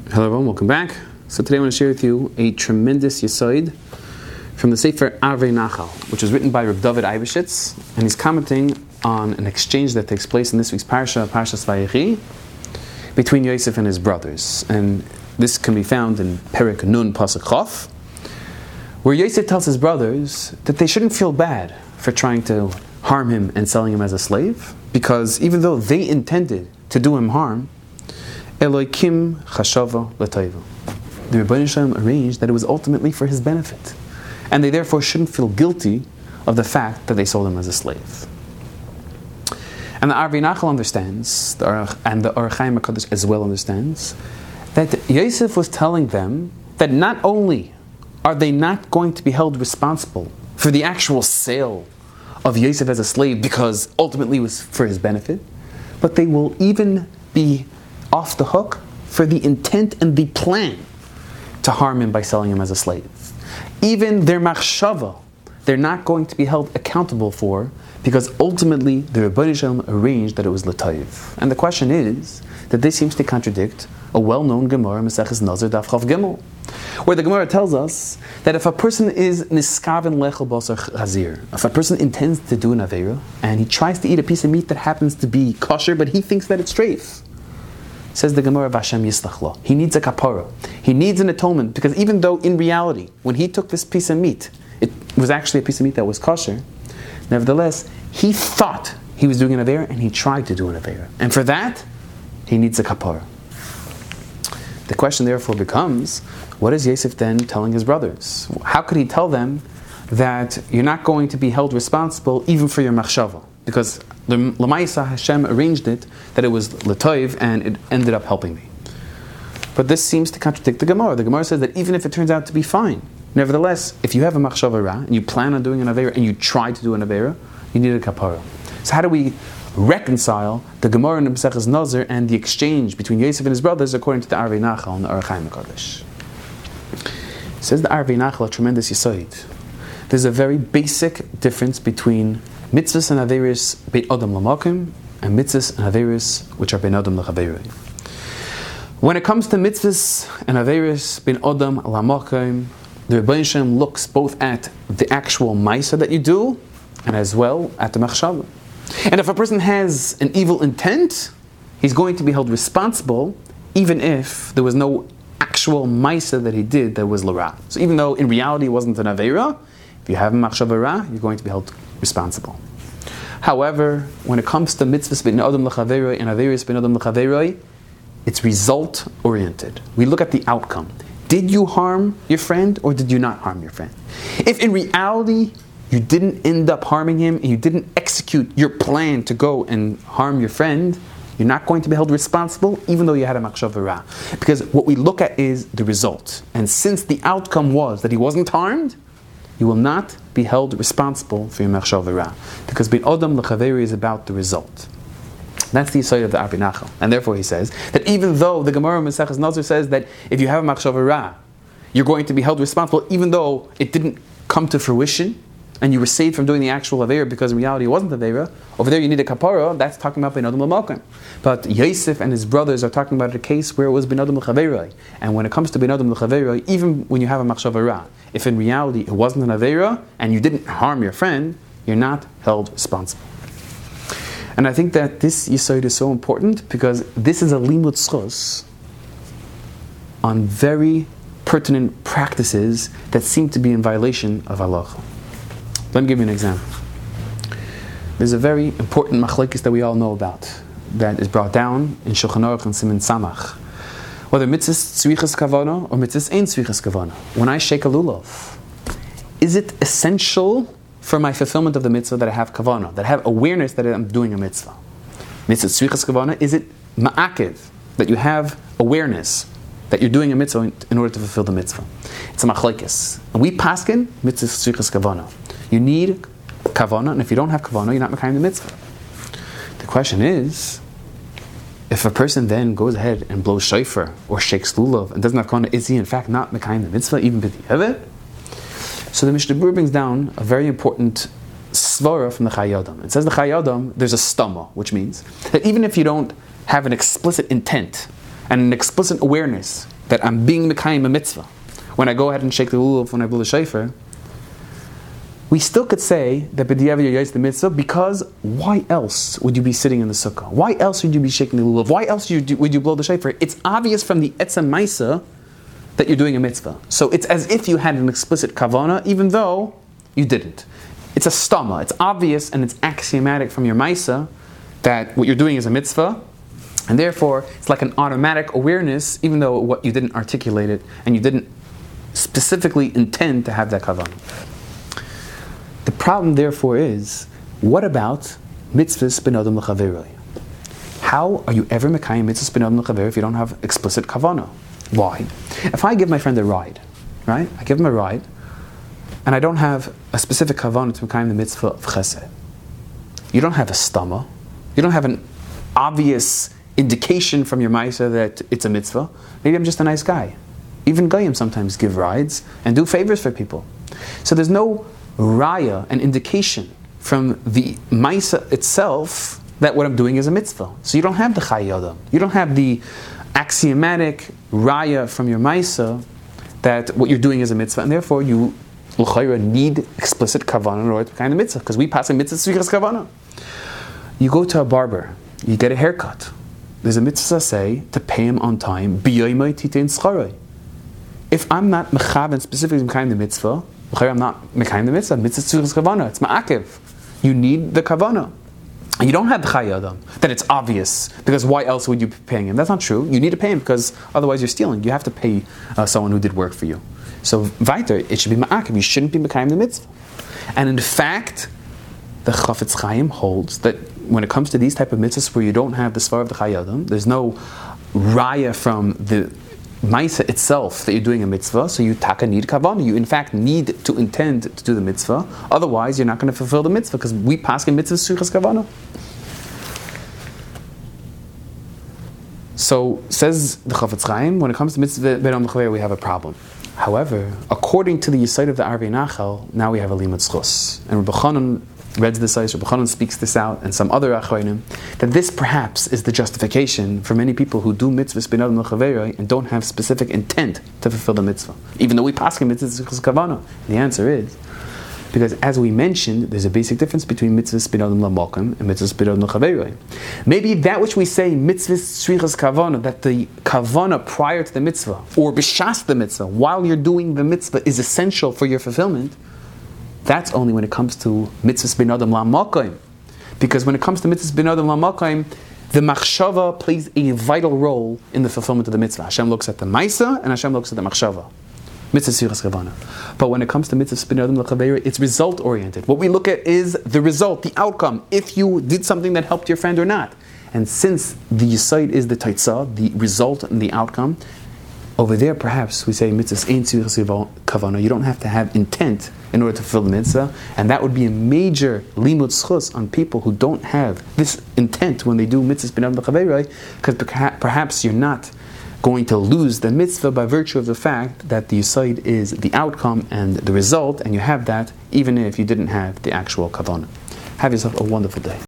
Hello everyone, welcome back. So today I want to share with you a tremendous Yesod from the Sefer Arvei Nachal, which was written by Reb David Eibeshitz, and he's commenting on an exchange that takes place in this week's Parshas Vayechi, between Yosef and his brothers. And this can be found in Perek Nun Pasuk Chof, where Yosef tells his brothers that they shouldn't feel bad for trying to harm him and selling him as a slave, because even though they intended to do him harm, Elokim chashava l'tayva. The Rebbeinu Shalom arranged that it was ultimately for his benefit, and they therefore shouldn't feel guilty of the fact that they sold him as a slave. And the Arvei Nachal understands, and the Or Chaim HaKadosh as well understands, that Yosef was telling them that not only are they not going to be held responsible for the actual sale of Yosef as a slave, because ultimately it was for his benefit, but they will even be off the hook for the intent and the plan to harm him by selling him as a slave. Even their machshava, they're not going to be held accountable for, because ultimately the Rebbeinu Shalom arranged that it was l'tayv. And the question is that this seems to contradict a well-known Gemara, Maseches Nazir Daf Chav Gimel, where the Gemara tells us that if a person is niskaven lechel basar chazir, if a person intends to do an aveira and he tries to eat a piece of meat that happens to be kosher, but he thinks that it's treif, says the Gemara, Vashem yislach lo, he needs a kapara. He needs an atonement, because even though in reality, when he took this piece of meat, it was actually a piece of meat that was kosher, nevertheless, he thought he was doing an aveira and he tried to do an aveira. And for that, he needs a kapara. The question therefore becomes, what is Yosef then telling his brothers? How could he tell them that you're not going to be held responsible even for your machshava? Because the Lamaisa Hashem arranged it that it was l'toiv and it ended up helping me. But this seems to contradict the Gemara. The Gemara says that even if it turns out to be fine, nevertheless, if you have a machshava ra and you plan on doing an aveira and you try to do an aveira, you need a kapara. So how do we reconcile the Gemara and the Maseches Nazir and the exchange between Yosef and his brothers according to the Arvei Nachal and the Or Chaim HaKadosh? Says the Arvei Nachal, a tremendous Yesod. There's a very basic difference between mitzvahs and averis bein adam lamakim and mitzvahs and averis which are bein adam l'chaveroi. When it comes to mitzvahs and averis bein adam lamakim, the Rebbeinu Shalom looks both at the actual ma'isa that you do and as well at the machshava. And if a person has an evil intent, he's going to be held responsible even if there was no actual ma'isa that he did that was l'ra. So even though in reality it wasn't an aveira, if you have a machshava ra, you're going to be held responsible. However, when it comes to mitzvahs bein adam l'chaveroi and averis bein adam l'chaveroi, it's result oriented. We look at the outcome. Did you harm your friend or did you not harm your friend? If in reality you didn't end up harming him and you didn't execute your plan to go and harm your friend, you're not going to be held responsible even though you had a machshava ra. Because what we look at is the result. And since the outcome was that he wasn't harmed, you will not be held responsible for your machshava ra, because bein adam l'chaveroi is about the result. That's the yesod of the Arvei Nachal, and therefore he says that even though the Gemara Maseches Nazir says that if you have a machshava ra, you're going to be held responsible, even though it didn't come to fruition and you were saved from doing the actual aveira because in reality it wasn't aveira. Over there you need a kapara. That's talking about bein adam l'makom. But Yosef and his brothers are talking about a case where it was bein adam l'chaveroi, and when it comes to bein adam l'chaveroi, even when you have a machshava ra, if in reality it wasn't an aveira and you didn't harm your friend, you're not held responsible. And I think that this yesod is so important because this is a limud schos on very pertinent practices that seem to be in violation of halacha. Let me give you an example. There's a very important machlekes that we all know about that is brought down in Shulchan Aruch and Siman Samach. Whether mitzvahs tzrichas kavana or mitzvahs ein tzrichas kavana. When I shake a lulav, is it essential for my fulfillment of the mitzvah that I have kavana, that I have awareness that I'm doing a mitzvah? Mitzvah tzrichas kavana, is it ma'akev, that you have awareness that you're doing a mitzvah in order to fulfill the mitzvah? It's a machlekes. And we paskin mitzvah tzrichas kavana. You need kavana, and if you don't have kavana, you're not mekayim the mitzvah. The question is, if a person then goes ahead and blows shofar or shakes lulav and doesn't have kavana, is he in fact not mekayim the mitzvah, even b'di'evet? So the Mishnah Berurah brings down a very important svara from the Chai Adam. It says the Chai Adam, there's a stama, which means that even if you don't have an explicit intent and an explicit awareness that I'm being mekayim a mitzvah when I go ahead and shake the lulav, when I blow the shofar, we still could say that b'diavad you're yoyz the mitzvah, because why else would you be sitting in the sukkah? Why else would you be shaking the lulav? Why else would you blow the shofar? It's obvious from the etzem maisa that you're doing a mitzvah. So it's as if you had an explicit kavana, even though you didn't. It's a stama. It's obvious and it's axiomatic from your maisa that what you're doing is a mitzvah, and therefore it's like an automatic awareness, even though what you didn't articulate it and you didn't specifically intend to have that kavana. The problem, therefore, is, what about mitzvahs ben adam l'chaveroi? How are you ever mekayim mitzvahs ben adam l'chaveroi if you don't have explicit kavana? Why? If I give my friend a ride, right? I give him a ride, and I don't have a specific kavana to mekayim the mitzvah of chesed. You don't have a stama. You don't have an obvious indication from your ma'isa that it's a mitzvah. Maybe I'm just a nice guy. Even goyim sometimes give rides and do favors for people. So there's no raya, an indication from the maisa itself that what I'm doing is a mitzvah. So you don't have the chayei adam. You don't have the axiomatic raya from your maisa that what you're doing is a mitzvah, and therefore you l'chayra need explicit kavanah in order to kind of mitzvah, because we pass a mitzvah tzrichas kavanah. You go to a barber, you get a haircut. There's a mitzvah say to pay him on time. B'yoymai titein scharai. If I'm not mechaven specifically mekayim the mitzvah, I'm not mekayim the mitzvah. Mitzvah tzrichas kavanah. It's ma'akev. You need the kavanah. And you don't have the chayei adam, that it's obvious, because why else would you be paying him? That's not true. You need to pay him because otherwise you're stealing. You have to pay someone who did work for you. So weiter, it should be ma'akev. You shouldn't be mekayim the mitzvah. And in fact, the Chafetz Chaim holds that when it comes to these type of mitzvahs where you don't have the svar of the chayei adam, there's no raya from the Maisa itself that you're doing a mitzvah, so you taka need kavanah. You in fact need to intend to do the mitzvah. Otherwise, you're not going to fulfill the mitzvah, because we pass in mitzvah tzrichas kavanah. So says the Chafetz Chaim, when it comes to mitzvah ben adam l'chaver, we have a problem. However, according to the Yesod of the Arvei Nachal, now we have a limud zchus, and Rabbi Chanan reads this out, Rabbi Chanan speaks this out, and some other achronim, that this perhaps is the justification for many people who do mitzvahs ben adam l'chaveroi and don't have specific intent to fulfill the mitzvah, even though we pass in mitzvahs tzrichas kavanah. The answer is because, as we mentioned, there's a basic difference between mitzvahs ben adam l'mokim and mitzvahs ben adam l'chaveroi. Maybe that which we say mitzvahs tzrichas kavanah, that the kavanah prior to the mitzvah or b'shas the mitzvah while you're doing the mitzvah is essential for your fulfillment. That's only when it comes to mitzvahs ben adam l'mokim, because when it comes to mitzvahs ben adam l'mokim, the machshava plays a vital role in the fulfillment of the mitzvah. Hashem looks at the maisa and Hashem looks at the machshava. Mitzvah tzrichas kavanah. But when it comes to mitzvahs ben adam l'chaveroi, it's result oriented. What we look at is the result, the outcome, if you did something that helped your friend or not. And since the yesod is the taitzah, the result and the outcome, over there perhaps we say mitzvahs ein tzrichas kavanah. You don't have to have intent in order to fulfill the mitzvah, and that would be a major limud zchus on people who don't have this intent when they do mitzvahs ben adam l'chaveroi, because perhaps you're not going to lose the mitzvah by virtue of the fact that the yesod is the outcome and the result, and you have that even if you didn't have the actual kavanah. Have yourself a wonderful day.